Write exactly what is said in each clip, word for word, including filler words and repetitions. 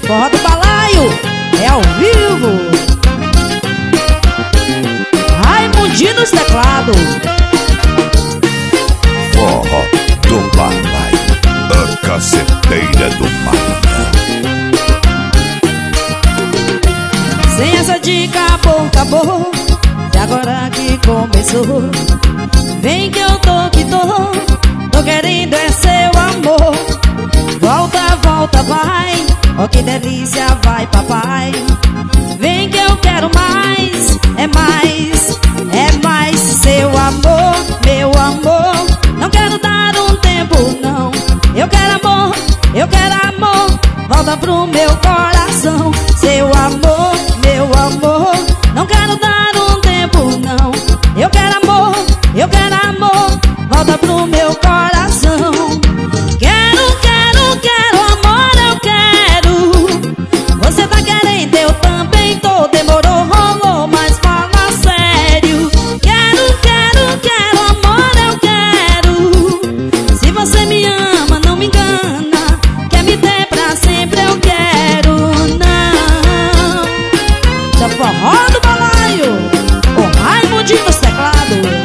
Forró do Balaio é ao vivo. Raimundinho nos teclados. Forró do Balaio, a caceteira do Maranhão. Sem essa de acabou, acabou. E agora que começou, vem que eu tô que tô. Tô querendo é seu amor. Volta, volta, vai. Oh, que delícia, vai, papai. Vem que eu quero mais. É mais, é mais seu amor, meu amor. Não quero dar um tempo, não. Eu quero amor, eu quero amor. Volta pro meu coração. Seu amor, meu amor. Não quero dar um tempo, não. Eu quero amor, eu quero amor. Volta pro meu coração. Quero, quero, quero amor, eu quero. Você tá querendo, eu também tô. Demorou, rolou, mas fala sério. Quero, quero, quero amor, eu quero. Se você me ama, não me engana. Quer me ter pra sempre, eu quero. Não. Da Forró do Balaio, o Raimundinho nos teclados.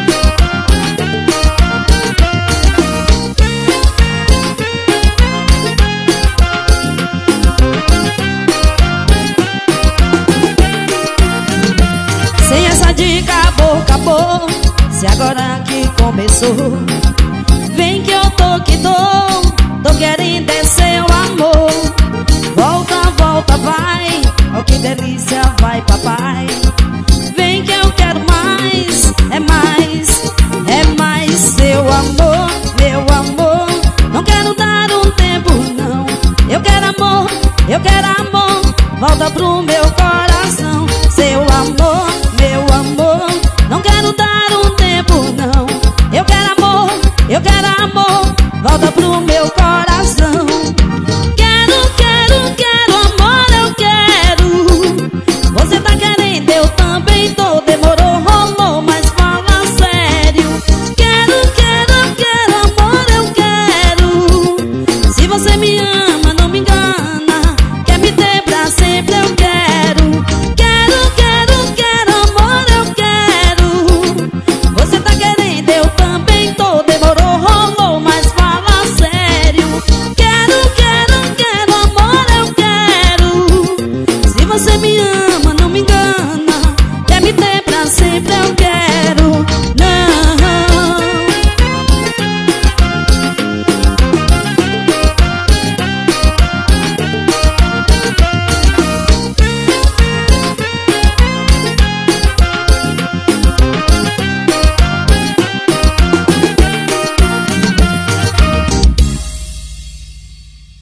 Sem essa de acabou, acabou. Se agora que começou, vem que eu tô que tô. Tô querendo é seu amor. Volta, volta, vai. Oh, que delícia, vai, papai. Vem que eu quero mais. É mais, é mais seu amor, meu amor. Não quero dar um tempo, não. Eu quero amor, eu quero amor. Volta pro meu coração. Seu amor, meu amor. Não quero dar um tempo, não. Eu quero amor, eu quero amor. Volta pro meu coração. Quero, quero, quero amor, eu quero. Você tá querendo, eu também tô. Demorou, rolou, mas fala sério. Quero, quero, quero amor, eu quero. Se você me